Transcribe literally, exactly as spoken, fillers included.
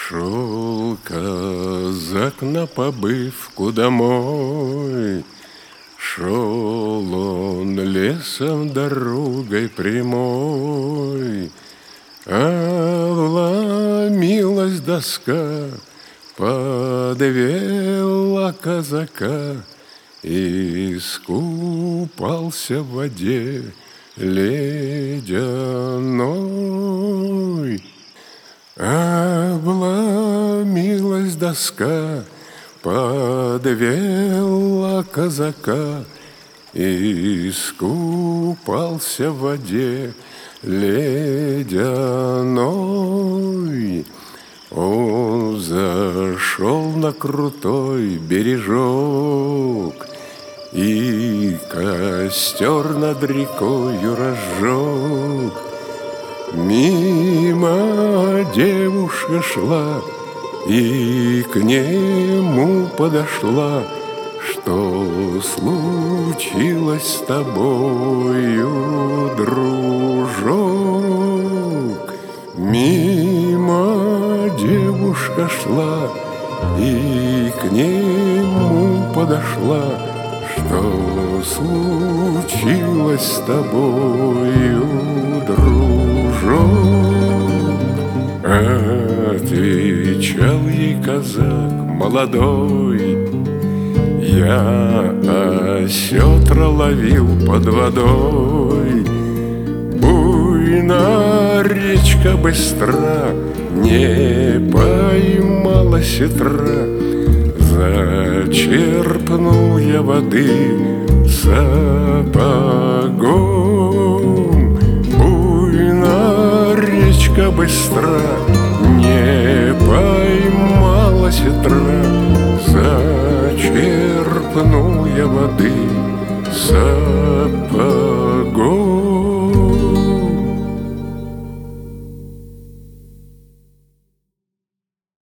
Шел казак на побывку домой, шел он лесом дорогой прямой, а вломилась доска, подвела казака, и искупался в воде ледяной. Обломилась доска, подвела казака, и искупался в воде ледяной. Он зашел на крутой бережок и костер над рекою разжег. Мимо девушка шла и к нему подошла. Что случилось с тобою, дружок? Мимо девушка шла и к нему подошла. Что случилось с тобою, дружок? Отвечал ей казак молодой: я осетра ловил под водой. Буйна речка быстра, не поймала сетра. Зачерпнул я воды сапогом. Буйна речка быстра, не поймала сетра. Зачерпнул я воды сапогом.